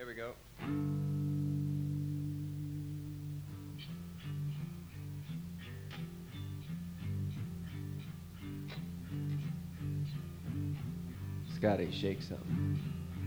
There we go. Scotty, shake something.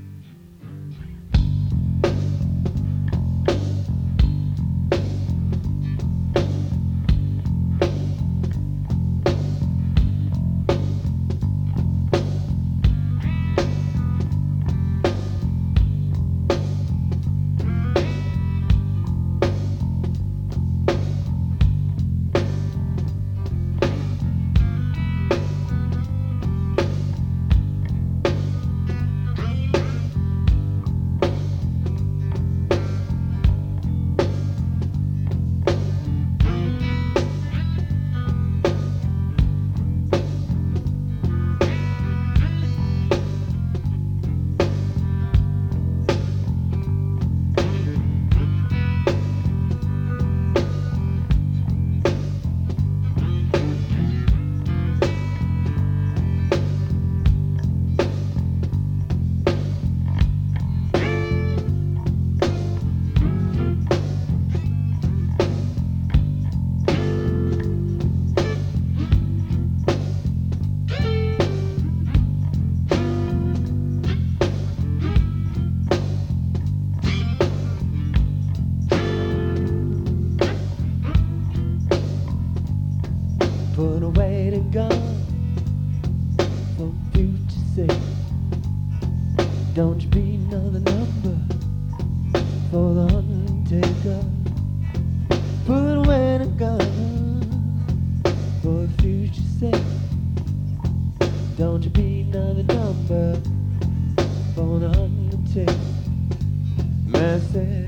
Put away the gun for future's sake. Don't you be another number for the undertaker. Put away the gun for future's sake. Don't you be another number for the undertaker. Mercy.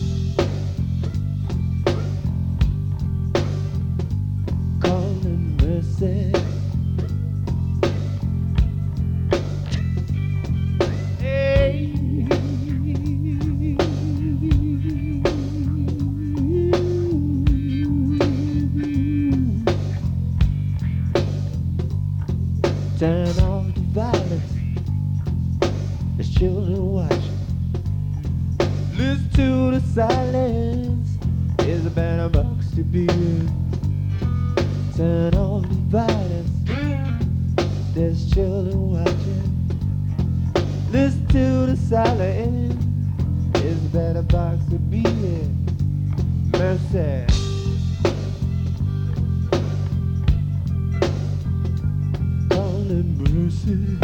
Mercy. Hey. Turn off the violence, there's children watching. Listen to the silence, is a better box to be in. Turn off the violence, there's children watching. Listen to the silence, it's a better box to be in. Mercy. Call it mercy.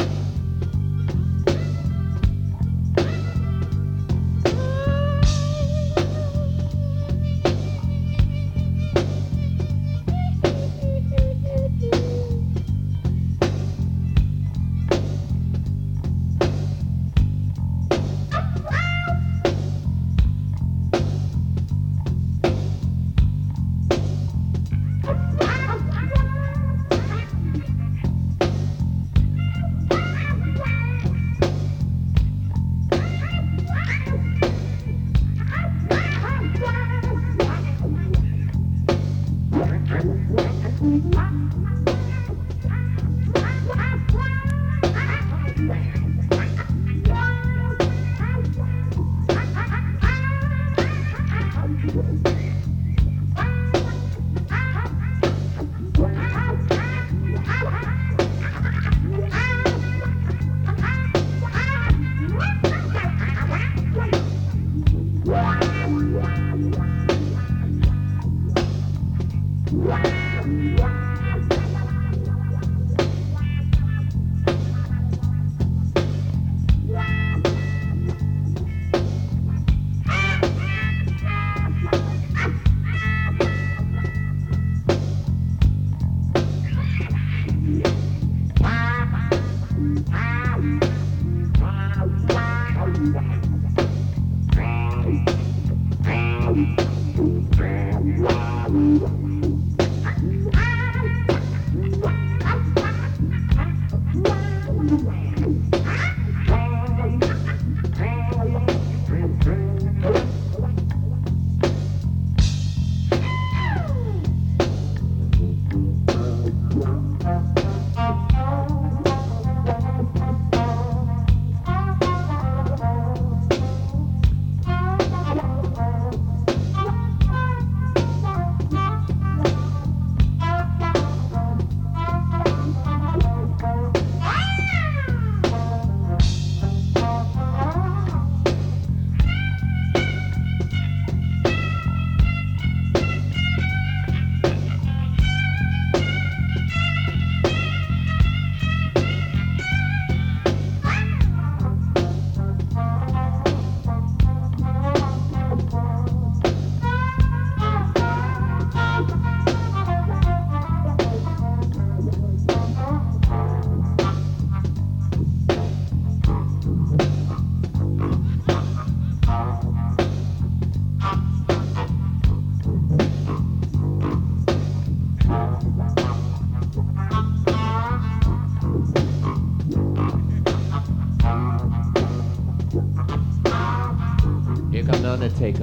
Undertaker.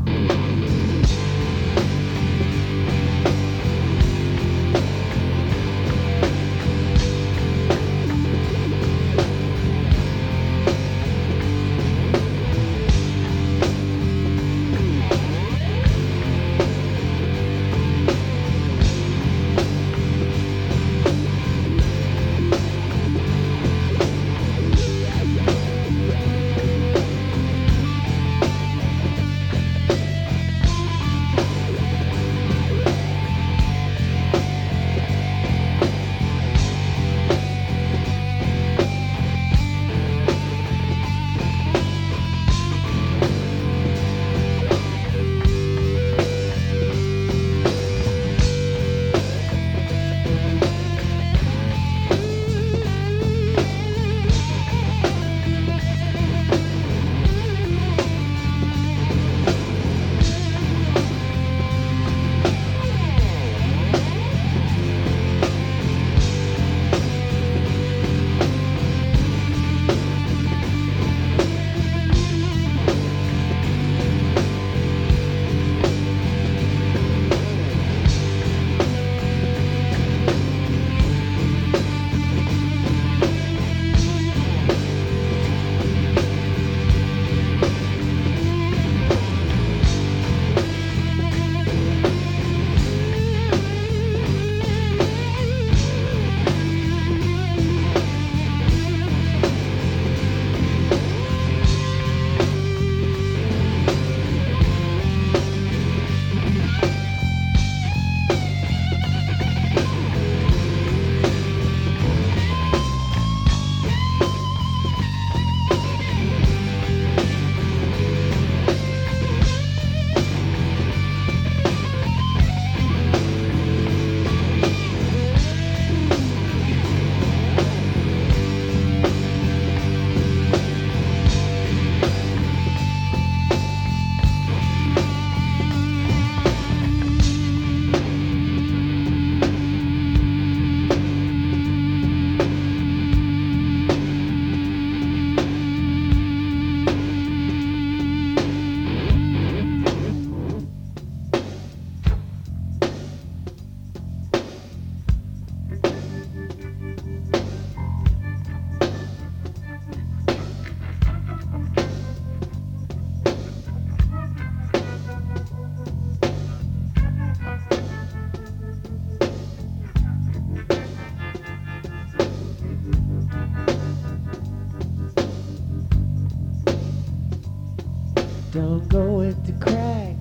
Don't go into crack.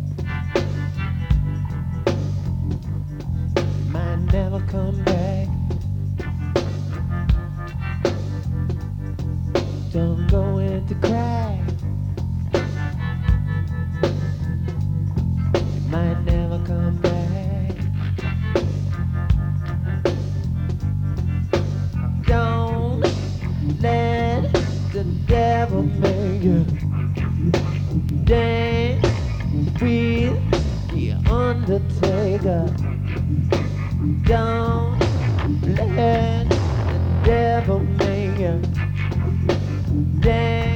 Might never come back. Don't go into crack. It might never come back. Don't let the devil make you dance with the Undertaker. Don't let the devil make you dance